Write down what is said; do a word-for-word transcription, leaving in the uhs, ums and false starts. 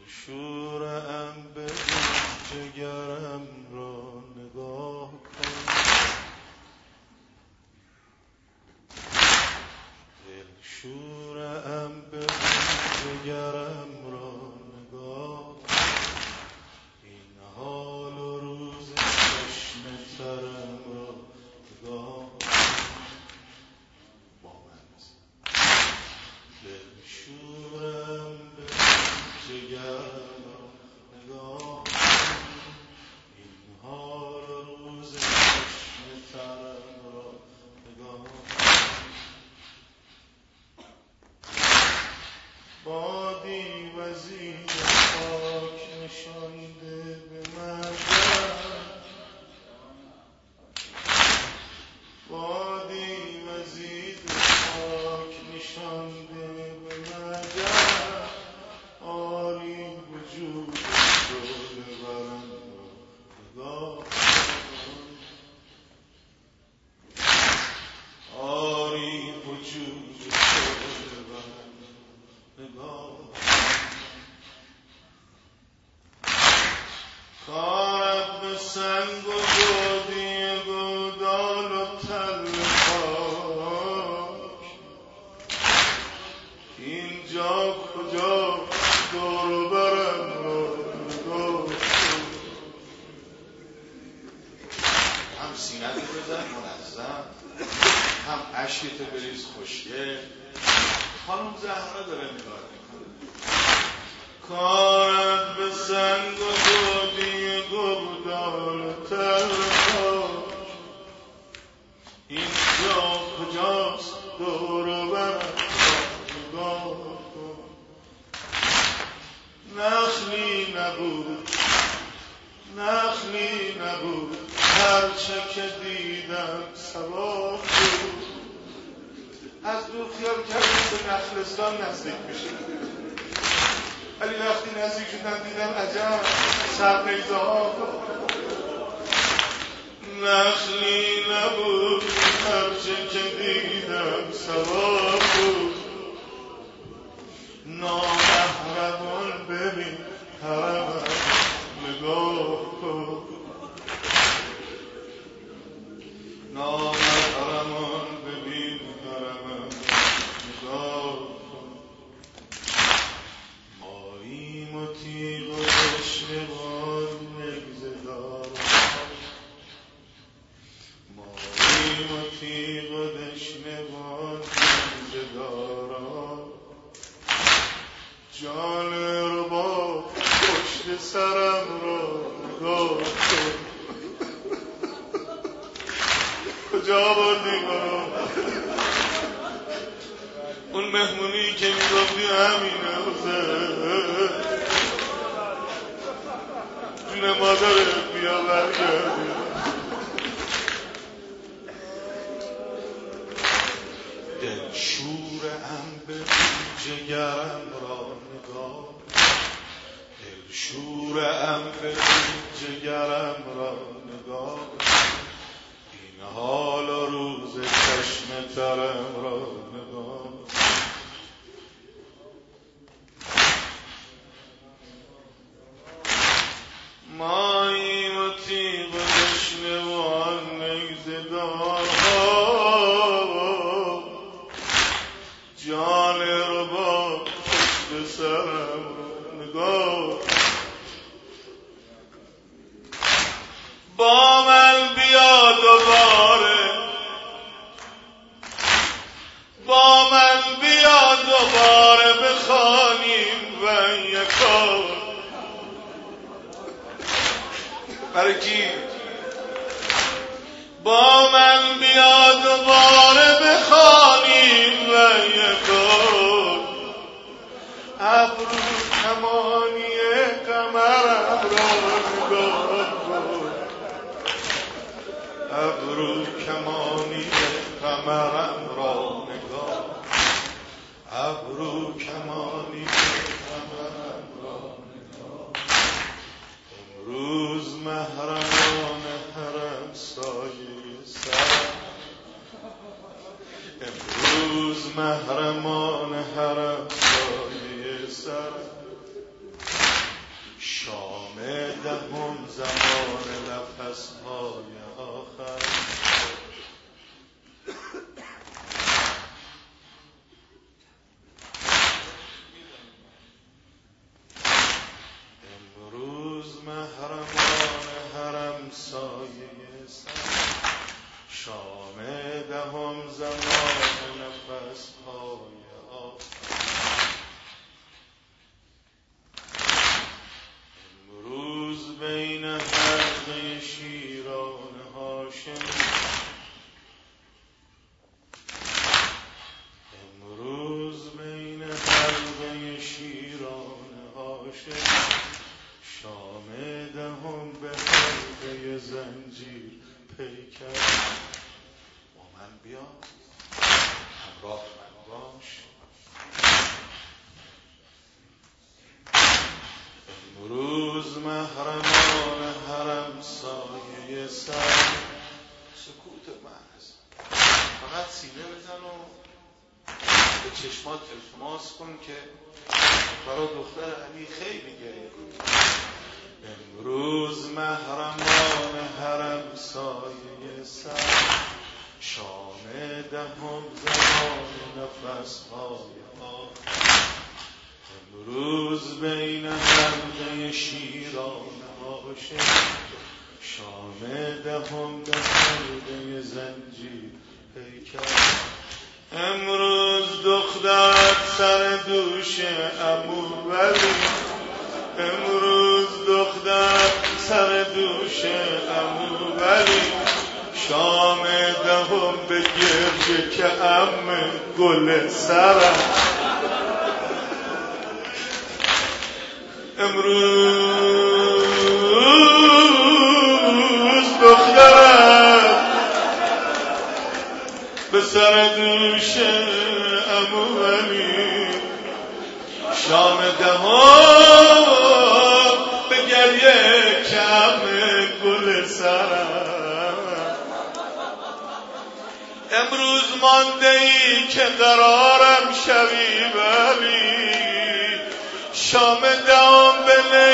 دلشورم به جگرم را نگاه کن، دلشورم به جگرم را نگاه کن، این حال و روز چشم ترم را نگاه کن. با من دلشورم به جگرم را نگاه کن، این حال و روز چشم ترم را نگاه کن. بادی وزیر خاک نشانده به مردم، بادی وزیر خاک نشانده به مردم، آری وجود دور برم را نگاه کن، آری وجود دور برم نگاه کن. کارت به سنگ و گودی گودال و تل خاک، اینجا کجا دور برم را نگاه کن. هم سینت بزن منظم، هم اشکتو بریز خوشگل. خانم زهرا داره نگاه میکنه. کارت به سنگ و گودی گودال و تل خاک، اینجا کجاست دور و برم نگاه کن. نخلی نبود نخلی نبود هرچه که دیدم سوار بود. از دور خیال کردم به نخلستان نزدیک میشه، ولی وقتی نزدیک شدم دیدم عجب سرنیزه ها. نخلی نبود هرچه که دیدم سوار بود. نامحرمان ببین حرمم نگاه کن، نامحرمان ببین حرمم نگاه کن. ماییم و تیغ و دشنوان نگزه دارم، ماییم و تیغ و دشنوان نگزه دارم. جان رباب پشت سرم را نگاه کن، کجا بردی برو؟ اون مهمونی که میگفتی همینه حسین، جون مادرت بیا برگردی. دلشورم به جگرم را نگاه، دلشورم به جگرم را نگاه، این حال و روز چشم ترم را نگاه. ماییم و تیغ و دشنوان نگزدارها، جان رباب پشت سرم را نگاه. با من بیا دوباره، با من بیا دوباره بخوانیم و یکا. برای کی؟ با من بیا دوباره بخوانیم و یکا. ابرو کمانی قمرم را نگاه کن، ابرو کمانی قمرم را نگاه، ابرو کمانی قمرم را نگاه. امروز محرمان حرم سایه سر، امروز محرمان حرم سایه سر. دهم زمان نفس‌های آخر. امروز محرمان حرم سایه سر، شام دهم زمان نفس‌های آخر. امروز بین حلقه شیران هاشم، امروز بین حلقه شیران هاشم، شام دهم به حلقه زنجیر پیکر. با من بیا، همراه من باش. امروز محرمان حرم سایه سر، سکوت محض، فقط سینه بزن و به چشمات التماس کن که برای دختر علی خیلی گریه کن. امروز محرمان حرم سایه سر، شام دهم زمان نفس‌های آخر. امروز بین حلقه شیران هاشم، شام دهم به حلقه زنجیر پیکر. امروز دخترت سر دوش عمو ولی، امروز دخترت سر دوش عمو ولی، شام دهم به گریه که عمه گل سرم. امروز دخترم به سر دوش عمو ولی، شام دهم به گریه کم گل سرم. امروز مانده ای که قرارم شوی ولی، شام دهم به